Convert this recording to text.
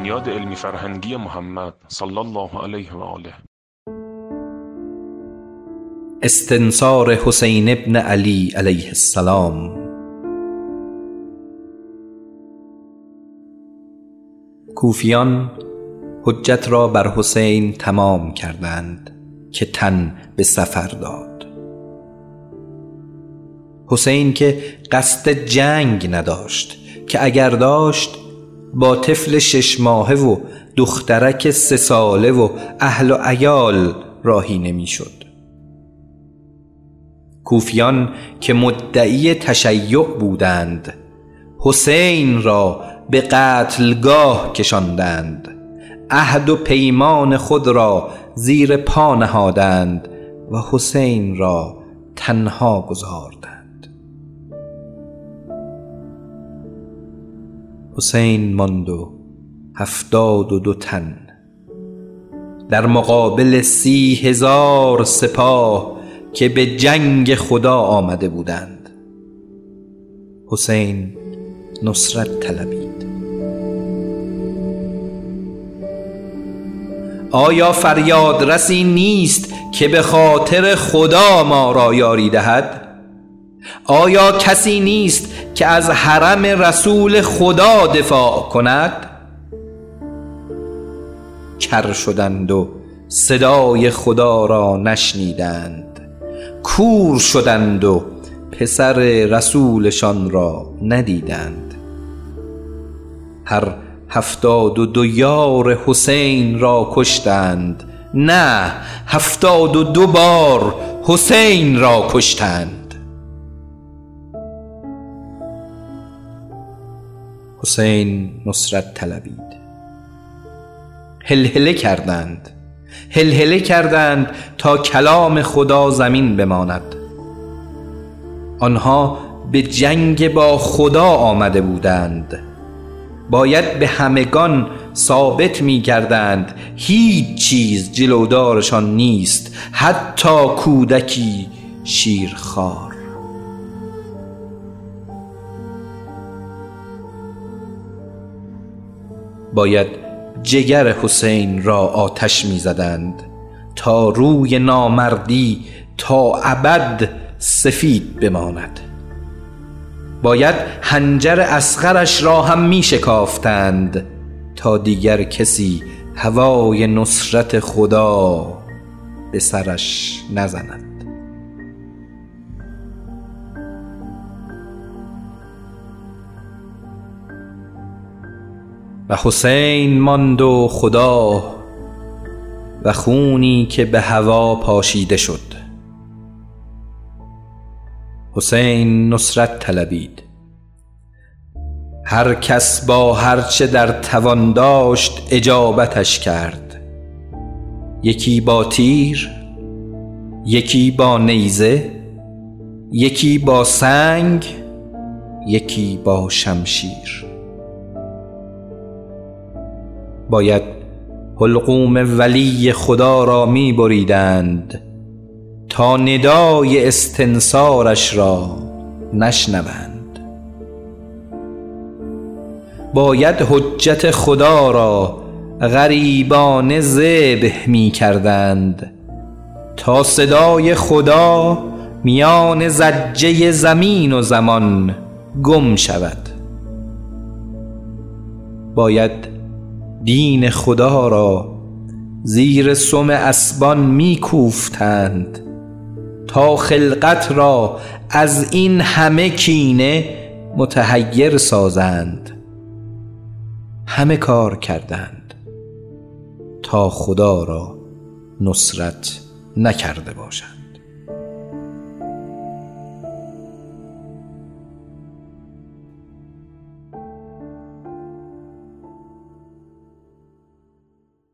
بنیاد علمی فرهنگی محمد صلی الله علیه و آله. استنصار حسین ابن علی علیه السلام. کوفیان حجت را بر حسین تمام کردند که تن به سفر داد. حسین که قصد جنگ نداشت، که اگر داشت با طفل 6 ماهه و دخترک 3 ساله و اهل و عیال راهی نمی شد. کوفیان که مدعی تشیع بودند حسین را به قتلگاه کشاندند، عهد و پیمان خود را زیر پا نهادند و حسین را تنها گذاردند. حسین ماند و 72 تن در مقابل 30,000 سپاه که به جنگ خدا آمده بودند. حسین نصرت طلبید. آیا فریاد رسی نیست که به خاطر خدا ما را یاری دهد؟ آیا کسی نیست که از حرم رسول خدا دفاع کند؟ کر شدند و صدای خدا را نشنیدند، کور شدند و پسر رسولشان را ندیدند. هر 72 یار حسین را کشتند، نه 72 بار حسین را کشتند. حسین نصرت طلبید. هلهله کردند تا کلام خدا زمین بماند. آنها به جنگ با خدا آمده بودند، باید به همگان ثابت می کردند هیچ چیز جلودارشان نیست، حتی کودکی شیرخوار. باید جگر حسین را آتش می زدند تا روی نامردی تا ابد سفید بماند. باید حنجر اصغرش را هم می شکافتند تا دیگر کسی هوای نصرت خدا به سرش نزند. و حسین ماند و خدا و خونی که به هوا پاشیده شد. حسین نصرت طلبید. هر کس با هرچه در توان داشت اجابتش کرد، یکی با تیر، یکی با نیزه، یکی با سنگ، یکی با شمشیر. باید حلقوم ولی خدا را می بریدند تا ندای استنصارش را نشنوند. باید حجت خدا را غریبانه ذبح می کردند تا صدای خدا میان زجه زمین و زمان گم شود. باید دین خدا را زیر سم اسبان می کوفتند تا خلقت را از این همه کینه متحیر سازند. همه کار کردند تا خدا را نصرت نکرده باشند.